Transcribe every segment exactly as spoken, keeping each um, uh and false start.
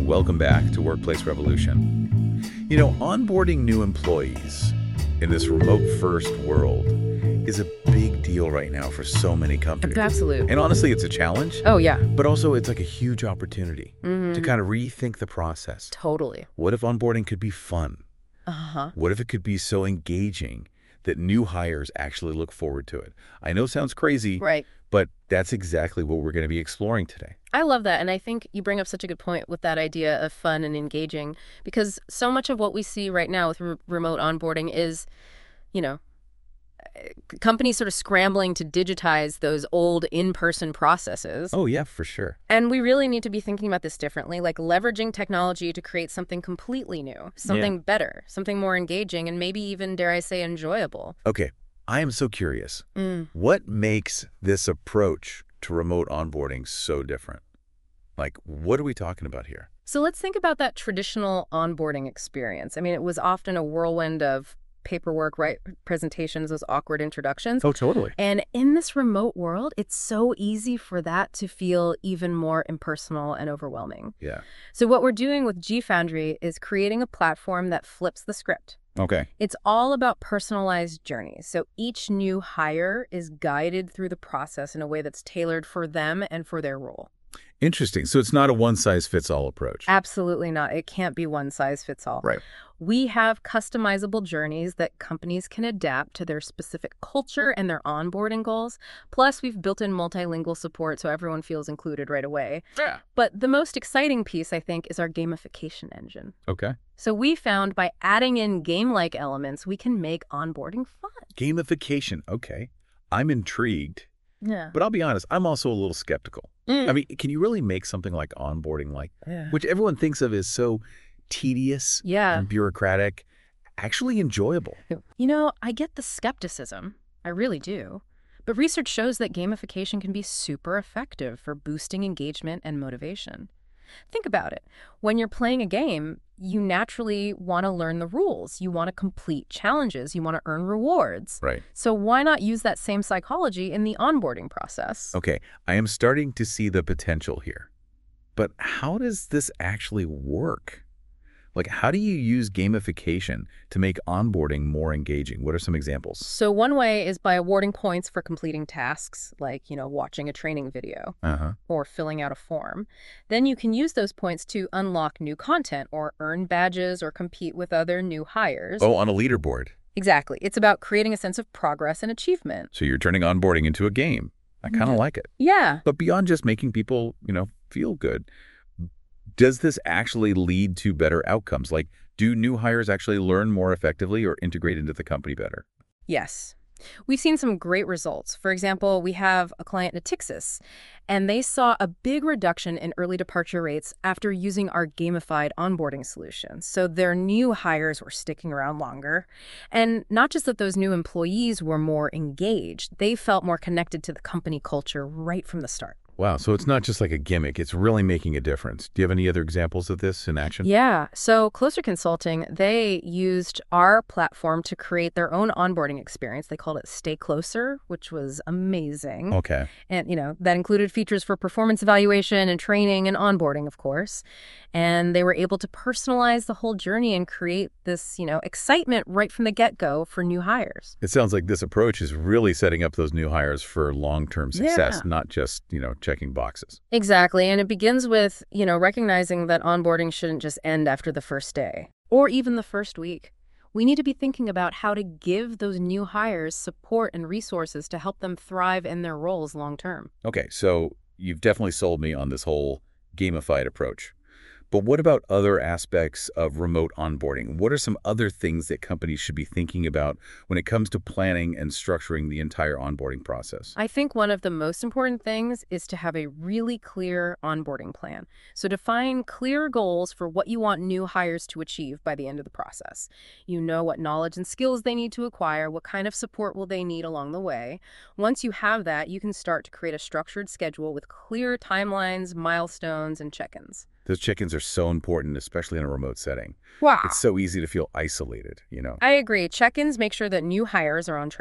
welcome back to Workplace Revolution. You know, onboarding new employees in this remote-first world is a big deal right now for so many companies. Absolutely. And honestly, it's a challenge. Oh, yeah. But also, it's like a huge opportunity Mm-hmm. to kind of rethink the process. Totally. What if onboarding could be fun? Uh-huh. What if it could be so engaging that new hires actually look forward to it? I know it sounds crazy, Right. but that's exactly what we're going to be exploring today. I love that. And I think you bring up such a good point with that idea of fun and engaging, because so much of what we see right now with re- remote onboarding is, you know, companies sort of scrambling to digitize those old in-person processes. Oh, yeah, for sure. And we really need to be thinking about this differently, like leveraging technology to create something completely new, something Yeah. better, something more engaging, and maybe even, dare I say, enjoyable. Okay, I am so curious. Mm. What makes this approach to remote onboarding so different? Like, what are we talking about here? So let's think about that traditional onboarding experience. I mean, it was often a whirlwind of paperwork, right? Presentations, those awkward introductions. Oh, totally. And in this remote world, it's so easy for that to feel even more impersonal and overwhelming. Yeah. So what we're doing with G Foundry is creating a platform that flips the script. Okay. It's all about personalized journeys. So each new hire is guided through the process in a way that's tailored for them and for their role. Interesting. So it's not a one-size-fits-all approach. Absolutely not. It can't be one size fits all. Right. We have customizable journeys that companies can adapt to their specific culture and their onboarding goals. Plus, we've built in multilingual support so everyone feels included right away. Yeah. But the most exciting piece, I think, is our gamification engine. Okay. So we found by adding in game-like elements, we can make onboarding fun. Gamification. Okay. I'm intrigued, Yeah. but I'll be honest, I'm also a little skeptical. Mm. I mean, can you really make something like onboarding, like, Yeah. which everyone thinks of as so tedious Yeah. and bureaucratic, actually enjoyable? You know, I get the skepticism. I really do. But research shows that gamification can be super effective for boosting engagement and motivation. Think about it. When you're playing a game, you naturally want to learn the rules. You want to complete challenges. You want to earn rewards. Right. So why not use that same psychology in the onboarding process? Okay, I am starting to see the potential here. But how does this actually work? Like, how do you use gamification to make onboarding more engaging? What are some examples? So one way is by awarding points for completing tasks, like, you know, watching a training video Uh-huh. or filling out a form. Then you can use those points to unlock new content or earn badges or compete with other new hires. Oh, on a leaderboard. Exactly. It's about creating a sense of progress and achievement. So you're turning onboarding into a game. I kind of like it. Yeah. But beyond just making people, you know, feel good, does this actually lead to better outcomes? Like, do new hires actually learn more effectively or integrate into the company better? Yes. We've seen some great results. For example, we have a client, Natixis, and they saw a big reduction in early departure rates after using our gamified onboarding solution. So their new hires were sticking around longer. And not just that those new employees were more engaged, they felt more connected to the company culture right from the start. Wow, so it's not just like a gimmick. It's really making a difference. Do you have any other examples of this in action? Yeah. So Closer Consulting, they used our platform to create their own onboarding experience. They called it Stay Closer, which was amazing. Okay. And, you know, that included features for performance evaluation and training and onboarding, of course. And they were able to personalize the whole journey and create this, you know, excitement right from the get-go for new hires. It sounds like this approach is really setting up those new hires for long-term success, Yeah. not just, you know, checking boxes. Exactly. And it begins with, you know, recognizing that onboarding shouldn't just end after the first day or even the first week. We need to be thinking about how to give those new hires support and resources to help them thrive in their roles long term. Okay, so you've definitely sold me on this whole gamified approach. But what about other aspects of remote onboarding? What are some other things that companies should be thinking about when it comes to planning and structuring the entire onboarding process? I think one of the most important things is to have a really clear onboarding plan. So define clear goals for what you want new hires to achieve by the end of the process. You know what knowledge and skills they need to acquire, what kind of support will they need along the way. Once you have that, you can start to create a structured schedule with clear timelines, milestones, and check-ins. Those check-ins are so important, especially in a remote setting. Wow. It's so easy to feel isolated, you know? I agree. Check-ins make sure that new hires are on track.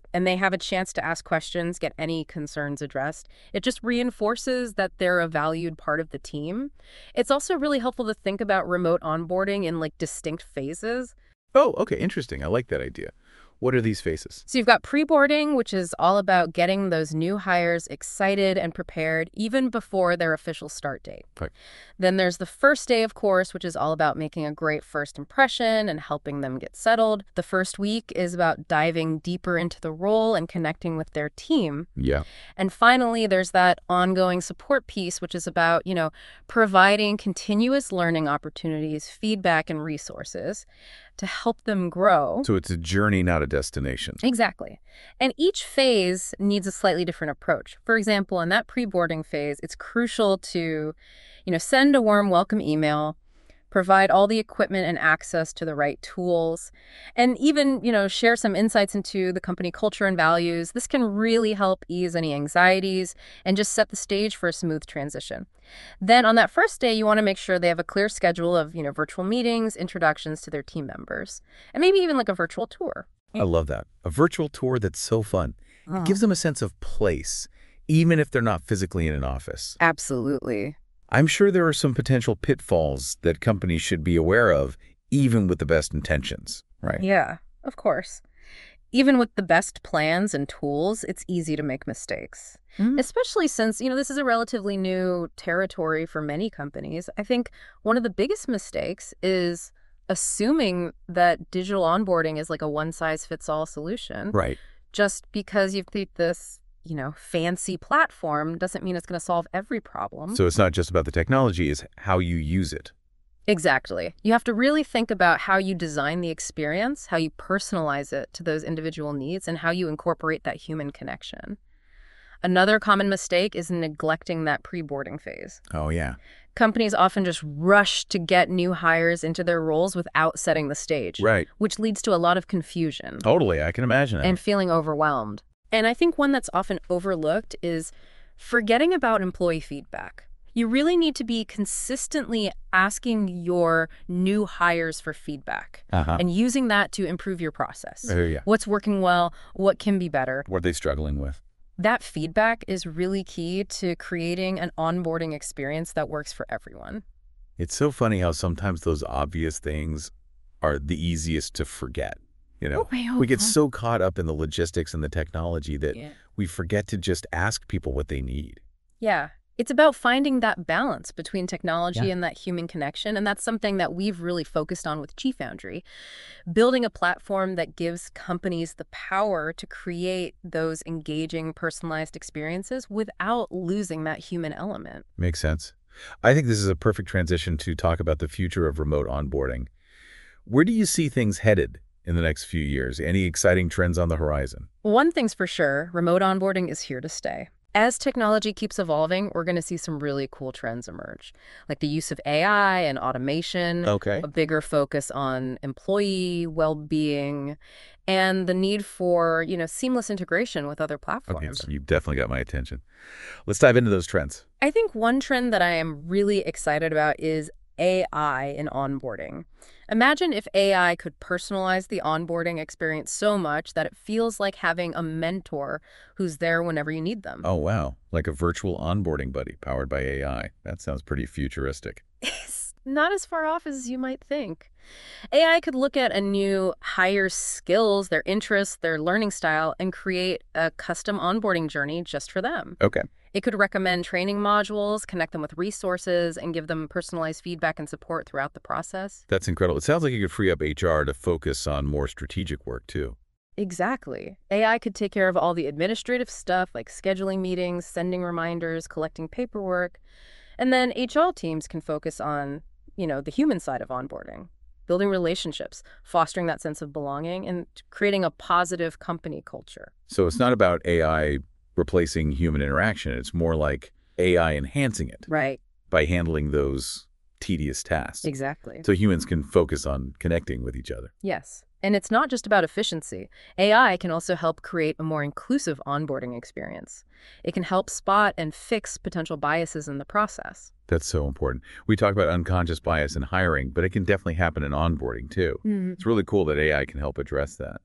and they have a chance to ask questions, get any concerns addressed. It just reinforces that they're a valued part of the team. It's also really helpful to think about remote onboarding in like distinct phases. Oh, okay, interesting. I like that idea. What are these phases? So you've got pre-boarding, which is all about getting those new hires excited and prepared even before their official start date. Right. Then there's the first day, of course, which is all about making a great first impression and helping them get settled. The first week is about diving deeper into the role and connecting with their team. Yeah. And finally, there's that ongoing support piece, which is about, you know, providing continuous learning opportunities, feedback, and resources to help them grow. So it's a journey, not a destination. Exactly. And each phase needs a slightly different approach. For example, in that pre-boarding phase, it's crucial to, you know, send a warm welcome email, provide all the equipment and access to the right tools, and even, you know, share some insights into the company culture and values. This can really help ease any anxieties and just set the stage for a smooth transition. Then on that first day, you want to make sure they have a clear schedule of, you know, virtual meetings, introductions to their team members, and maybe even like a virtual tour. I love that. A virtual tour that's so fun. Uh-huh. It gives them a sense of place, even if they're not physically in an office. Absolutely. I'm sure there are some potential pitfalls that companies should be aware of, even with the best intentions, right? Yeah, of course. Even with the best plans and tools, it's easy to make mistakes. Mm. Especially since, you know, this is a relatively new territory for many companies. I think one of the biggest mistakes is assuming that digital onboarding is like a one-size-fits-all solution. Right. Just because you've got this, you know, fancy platform doesn't mean it's going to solve every problem. So it's not just about the technology, it's how you use it. Exactly. You have to really think about how you design the experience, how you personalize it to those individual needs, and how you incorporate that human connection. Another common mistake is neglecting that pre-boarding phase. Oh, yeah. Companies often just rush to get new hires into their roles without setting the stage, Right. which leads to a lot of confusion Totally. I can imagine that. and feeling overwhelmed. And I think one that's often overlooked is forgetting about employee feedback. You really need to be consistently asking your new hires for feedback uh-huh. and using that to improve your process. Oh, yeah. What's working well? What can be better? What are they struggling with? That feedback is really key to creating an onboarding experience that works for everyone. It's so funny how sometimes those obvious things are the easiest to forget. You know, Oh, we get huh. so caught up in the logistics and the technology that Yeah. we forget to just ask people what they need. Yeah. It's about finding that balance between technology Yeah. and that human connection, and that's something that we've really focused on with GFoundry. Building a platform that gives companies the power to create those engaging, personalized experiences without losing that human element. Makes sense. I think this is a perfect transition to talk about the future of remote onboarding. Where do you see things headed in the next few years? Any exciting trends on the horizon? One thing's for sure, remote onboarding is here to stay. As technology keeps evolving, we're going to see some really cool trends emerge, like the use of A I and automation, Okay. a bigger focus on employee well-being, and the need for, you know, seamless integration with other Okay, platforms. so you've definitely got my attention. Let's dive into those trends. I think one trend that I am really excited about is A I in onboarding. Imagine if A I could personalize the onboarding experience so much that it feels like having a mentor who's there whenever you need them. Oh, wow. Like a virtual onboarding buddy powered by A I. That sounds pretty futuristic. It's not as far off as you might think. A I could look at a new hire's skills, their interests, their learning style, and create a custom onboarding journey just for them. Okay. It could recommend training modules, connect them with resources, and give them personalized feedback and support throughout the process. That's incredible. It sounds like you could free up H R to focus on more strategic work, too. Exactly. A I could take care of all the administrative stuff like scheduling meetings, sending reminders, collecting paperwork. And then H R teams can focus on, you know, the human side of onboarding, building relationships, fostering that sense of belonging, and creating a positive company culture. So it's not about A I replacing human interaction. It's more like A I enhancing it Right. by handling those tedious tasks. Exactly. So humans can focus on connecting with each other. Yes. And it's not just about efficiency. A I can also help create a more inclusive onboarding experience. It can help spot and fix potential biases in the process. That's so important. We talk about unconscious bias in hiring, but it can definitely happen in onboarding, too. Mm-hmm. It's really cool that A I can help address that.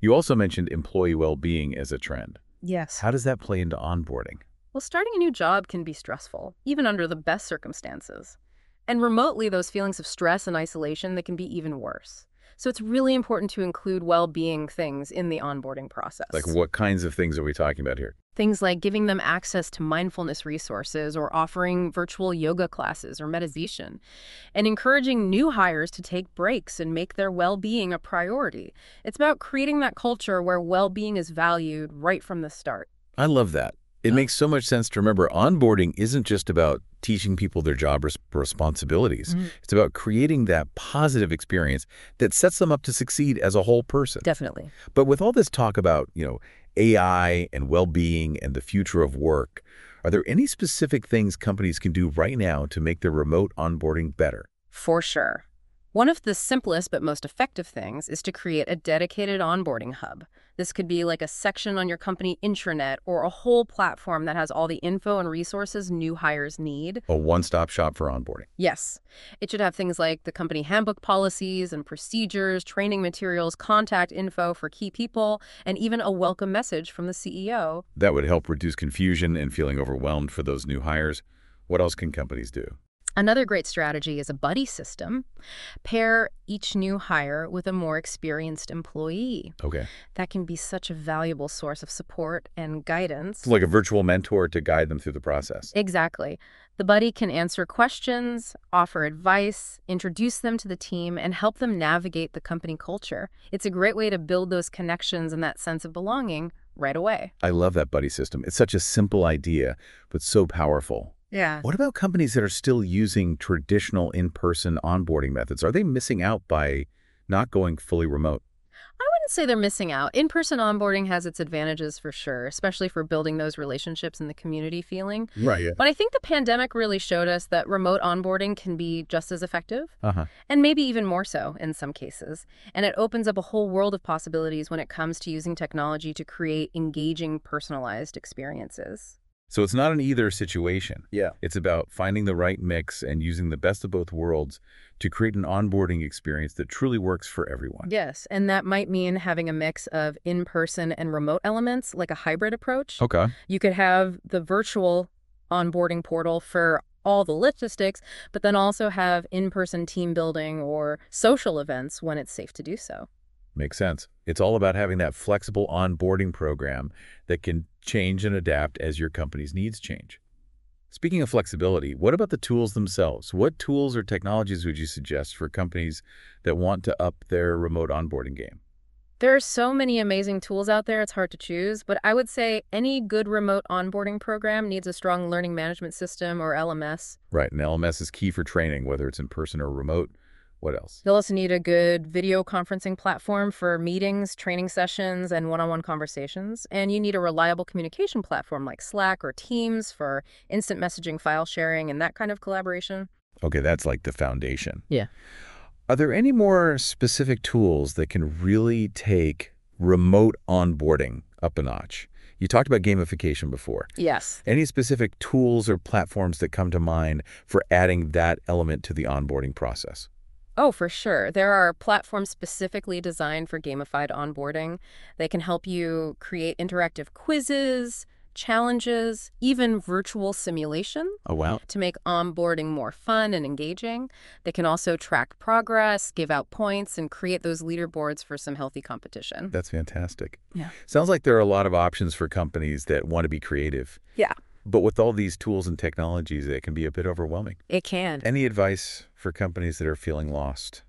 You also mentioned employee well-being as a trend. Yes. How does that play into onboarding? Well, starting a new job can be stressful, even under the best circumstances. And remotely, those feelings of stress and isolation, they can be even worse. So it's really important to include well-being things in the onboarding process. Like what kinds of things are we talking about here? Things like giving them access to mindfulness resources or offering virtual yoga classes or meditation, and encouraging new hires to take breaks and make their well-being a priority. It's about creating that culture where well-being is valued right from the start. I love that. It makes so much sense to remember onboarding isn't just about teaching people their job res responsibilities. Mm-hmm. It's about creating that positive experience that sets them up to succeed as a whole person. Definitely. But with all this talk about, you know, A I and well-being and the future of work, are there any specific things companies can do right now to make their remote onboarding better? For sure. One of the simplest but most effective things is to create a dedicated onboarding hub. This could be like a section on your company intranet or a whole platform that has all the info and resources new hires need. A one-stop shop for onboarding. Yes. It should have things like the company handbook policies and procedures, training materials, contact info for key people, and even a welcome message from the C E O. That would help reduce confusion and feeling overwhelmed for those new hires. What else can companies do? Another great strategy is a buddy system. Pair each new hire with a more experienced employee. Okay. That can be such a valuable source of support and guidance. It's like a virtual mentor to guide them through the process. Exactly. The buddy can answer questions, offer advice, introduce them to the team, and help them navigate the company culture. It's a great way to build those connections and that sense of belonging right away. I love that buddy system. It's such a simple idea, but so powerful. Yeah. What about companies that are still using traditional in-person onboarding methods? Are they missing out by not going fully remote? I wouldn't say they're missing out. In-person onboarding has its advantages for sure, especially for building those relationships and the community feeling. Right, yeah. But I think the pandemic really showed us that remote onboarding can be just as effective, Uh-huh. and maybe even more so in some cases. And it opens up a whole world of possibilities when it comes to using technology to create engaging, personalized experiences. So it's not an either situation. Yeah. It's about finding the right mix and using the best of both worlds to create an onboarding experience that truly works for everyone. Yes, and that might mean having a mix of in-person and remote elements, like a hybrid approach. Okay. You could have the virtual onboarding portal for all the logistics, but then also have in-person team building or social events when it's safe to do so. Makes sense. It's all about having that flexible onboarding program that can change and adapt as your company's needs change. Speaking of flexibility, what about the tools themselves? What tools or technologies would you suggest for companies that want to up their remote onboarding game? There are so many amazing tools out there, it's hard to choose, but I would say any good remote onboarding program needs a strong learning management system or L M S. Right, and L M S is key for training, whether it's in person or remote. What else? You'll also need a good video conferencing platform for meetings, training sessions, and one-on-one conversations. And you need a reliable communication platform like Slack or Teams for instant messaging, file sharing, and that kind of collaboration. Okay, that's like the foundation. Yeah. Are there any more specific tools that can really take remote onboarding up a notch? You talked about gamification before. Yes. Any specific tools or platforms that come to mind for adding that element to the onboarding process? Oh, for sure. There are platforms specifically designed for gamified onboarding. They can help you create interactive quizzes, challenges, even virtual simulation Oh, wow. to make onboarding more fun and engaging. They can also track progress, give out points, and create those leaderboards for some healthy competition. That's fantastic. Yeah. Sounds like there are a lot of options for companies that want to be creative. Yeah, But with all these tools and technologies, it can be a bit overwhelming. it can. Any advice for companies that are feeling lost?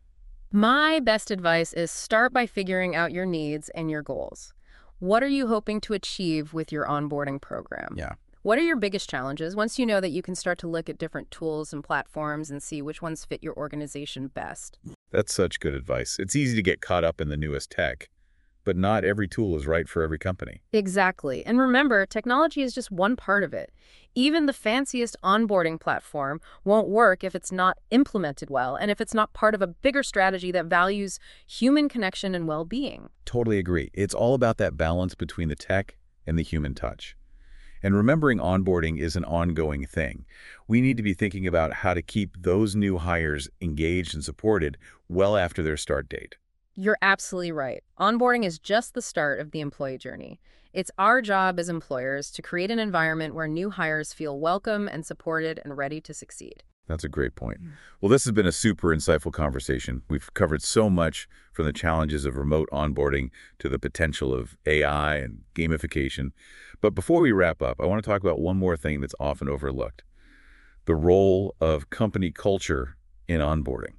My best advice is start by figuring out your needs and your goals. What are you hoping to achieve with your onboarding program? Yeah. What are your biggest challenges? Once you know that, you can start to look at different tools and platforms and see which ones fit your organization best. That's such good advice. It's easy to get caught up in the newest tech, but not every tool is right for every company. Exactly. And remember, technology is just one part of it. Even the fanciest onboarding platform won't work if it's not implemented well and if it's not part of a bigger strategy that values human connection and well-being. Totally agree. It's all about that balance between the tech and the human touch. And remembering onboarding is an ongoing thing. We need to be thinking about how to keep those new hires engaged and supported well after their start date. You're absolutely right. Onboarding is just the start of the employee journey. It's our job as employers to create an environment where new hires feel welcome and supported and ready to succeed. That's a great point. Well, this has been a super insightful conversation. We've covered so much, from the challenges of remote onboarding to the potential of A I and gamification. But before we wrap up, I want to talk about one more thing that's often overlooked: the role of company culture in onboarding.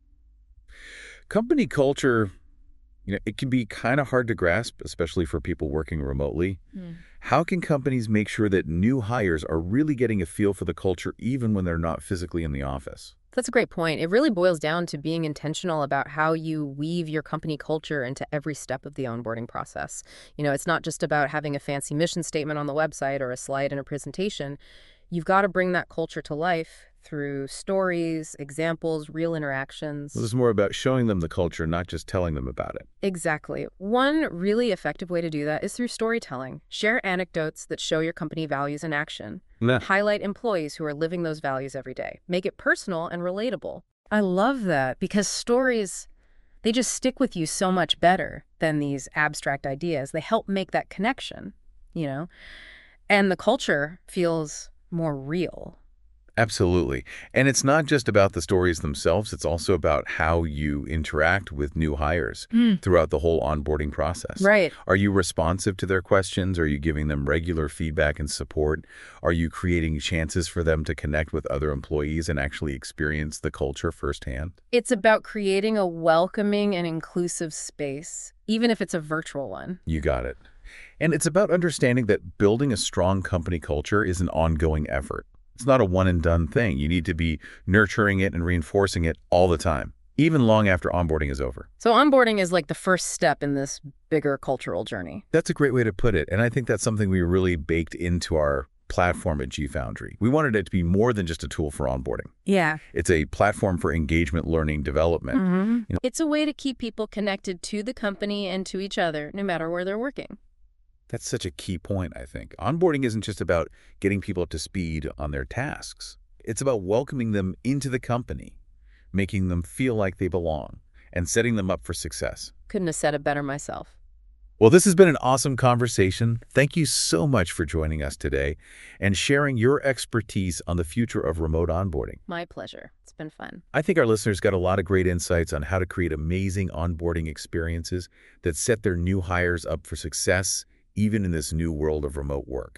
Company culture, you know, it can be kind of hard to grasp, especially for people working remotely. Hmm. How can companies make sure that new hires are really getting a feel for the culture even when they're not physically in the office? That's a great point. It really boils down to being intentional about how you weave your company culture into every step of the onboarding process. You know, it's not just about having a fancy mission statement on the website or a slide in a presentation. You've got to bring that culture to life through stories, examples, real interactions. Well, this is more about showing them the culture, not just telling them about it. Exactly. One really effective way to do that is through storytelling. Share anecdotes that show your company values in action. Nah. Highlight employees who are living those values every day. Make it personal and relatable. I love that because stories, they just stick with you so much better than these abstract ideas. They help make that connection, you know, and the culture feels more real. Absolutely. And it's not just about the stories themselves, it's also about how you interact with new hires Mm. throughout the whole onboarding process. Right. Are you responsive to their questions? Are you giving them regular feedback and support? Are you creating chances for them to connect with other employees and actually experience the culture firsthand? It's about creating a welcoming and inclusive space, even if it's a virtual one. You got it. And it's about understanding that building a strong company culture is an ongoing effort. It's not a one-and-done thing. You need to be nurturing it and reinforcing it all the time, even long after onboarding is over. So onboarding is like the first step in this bigger cultural journey. That's a great way to put it, and I think that's something we really baked into our platform at GFoundry. We wanted it to be more than just a tool for onboarding. Yeah. It's a platform for engagement, learning, development. Mm-hmm. You know- It's a way to keep people connected to the company and to each other, no matter where they're working. That's such a key point, I think. Onboarding isn't just about getting people up to speed on their tasks. It's about welcoming them into the company, making them feel like they belong, and setting them up for success. Couldn't have said it better myself. Well, this has been an awesome conversation. Thank you so much for joining us today and sharing your expertise on the future of remote onboarding. My pleasure. It's been fun. I think our listeners got a lot of great insights on how to create amazing onboarding experiences that set their new hires up for success, even in this new world of remote work.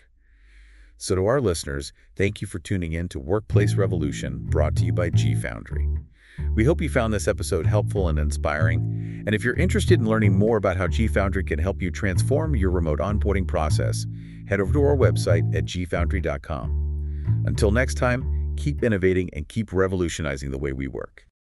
So to our listeners, thank you for tuning in to Workplace Revolution, brought to you by GFoundry. We hope you found this episode helpful and inspiring. And if you're interested in learning more about how GFoundry can help you transform your remote onboarding process, head over to our website at g foundry dot com. Until next time, keep innovating and keep revolutionizing the way we work.